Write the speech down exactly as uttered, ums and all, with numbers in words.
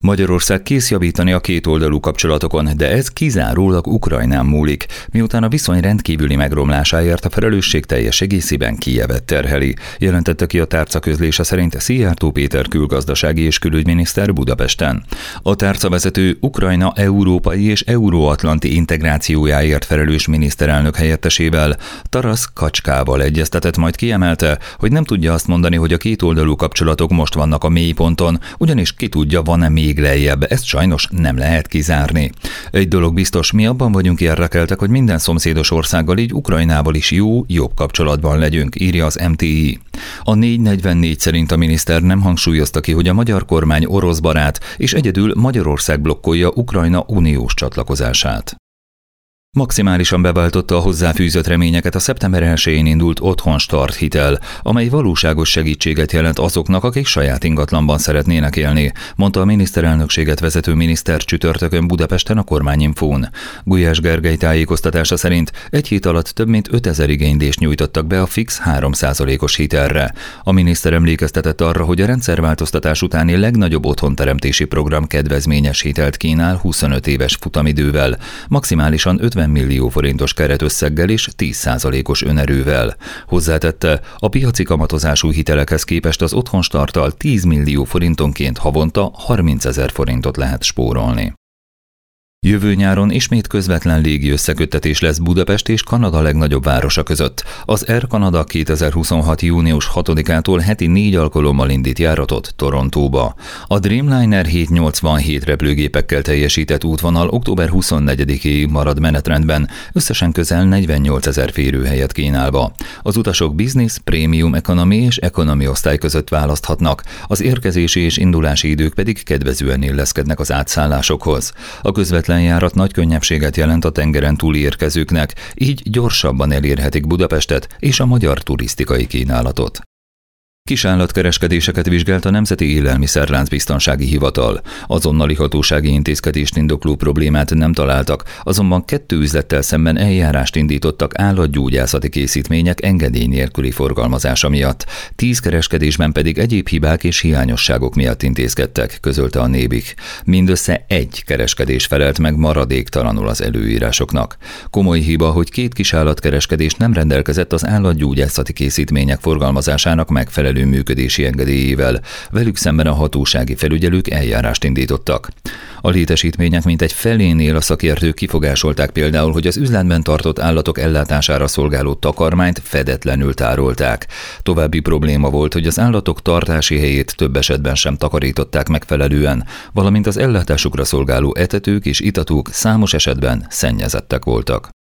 Magyarország kész javítani a kétoldalú kapcsolatokon, de ez kizárólag Ukrajnán múlik, miután a viszony rendkívüli megromlásáért a felelősség teljes egészében Kijevet terheli, jelentette ki a tárca közlése szerint Szijjártó Péter külgazdasági és külügyminiszter Budapesten. A tárcavezető Ukrajna európai és euróatlanti integrációjáért felelős miniszterelnök helyettesével, Tarasz Kacskával egyeztetett, majd kiemelte, hogy nem tudja azt mondani, hogy a kétoldalú kapcsolatok most vannak a mélyponton, ugyanis ki tudja, van-e még lejjebb, ezt sajnos nem lehet kizárni. Egy dolog biztos, mi abban vagyunk érdekeltek, hogy minden szomszédos országgal, így Ukrajnával is jó, jobb kapcsolatban legyünk, írja az em té i. A négy negyvennégy szerint a miniszter nem hangsúlyozta ki, hogy a magyar kormány orosz barát, és egyedül Magyarország blokkolja Ukrajna uniós csatlakozását. Maximálisan beváltotta a hozzáfűzött reményeket a szeptember elsején indult Otthon Start hitel, amely valóságos segítséget jelent azoknak, akik saját ingatlanban szeretnének élni, mondta a miniszterelnökséget vezető miniszter csütörtökön Budapesten a Kormányinfón. Gulyás Gergely tájékoztatása szerint egy hét alatt több mint ötezer igénylést nyújtottak be a fix három százalékos hitelre. A miniszter emlékeztetett arra, hogy a rendszerváltoztatás utáni legnagyobb otthonteremtési program kedvezményes hitelt kínál huszonöt éves futamidővel, maximálisan ötven millió forintos keretösszeggel és tíz százalékos önerővel. Hozzátette, a piaci kamatozású hitelekhez képest az Otthon Starttal tíz millió forintonként havonta harmincezer forintot lehet spórolni. Jövő nyáron ismét közvetlen légi összeköttetés lesz Budapest és Kanada legnagyobb városa között. Az Air Canada kétezer-huszonhat. június hatodikától heti négy alkalommal indít járatot Torontóba. A Dreamliner hétszáznyolcvanhét repülőgépekkel teljesített útvonal október huszonnegyedikéig marad menetrendben, összesen közel negyvennyolcezer férőhelyet kínálva. Az utasok business, premium economy és economy osztály között választhatnak, az érkezési és indulási idők pedig kedvezően illeszkednek az átszállásokhoz. A közvetlen járat nagy könnyebbséget jelent a tengeren túli érkezőknek, így gyorsabban elérhetik Budapestet és a magyar turisztikai kínálatot. Kisállatkereskedéseket vizsgált a Nemzeti Élelmiszerláncbiztonsági Hivatal. Azonnali hatósági intézkedést indokló problémát nem találtak, azonban kettő üzlettel szemben eljárást indítottak állatgyógyászati készítmények engedély nélküli forgalmazása miatt. Tíz kereskedésben pedig egyéb hibák és hiányosságok miatt intézkedtek, közölte a Nébik. Mindössze egy kereskedés felelt meg maradéktalanul az előírásoknak. Komoly hiba, hogy két kisállatkereskedés nem rendelkezett az állatgyógyászati készítmények forgalmazásának megfelelő működési engedélyével, velük szemben a hatósági felügyelők eljárást indítottak. A létesítmények mintegy felénél a szakértők kifogásolták például, hogy az üzletben tartott állatok ellátására szolgáló takarmányt fedetlenül tárolták. További probléma volt, hogy az állatok tartási helyét több esetben sem takarították megfelelően, valamint az ellátásukra szolgáló etetők és itatók számos esetben szennyezettek voltak.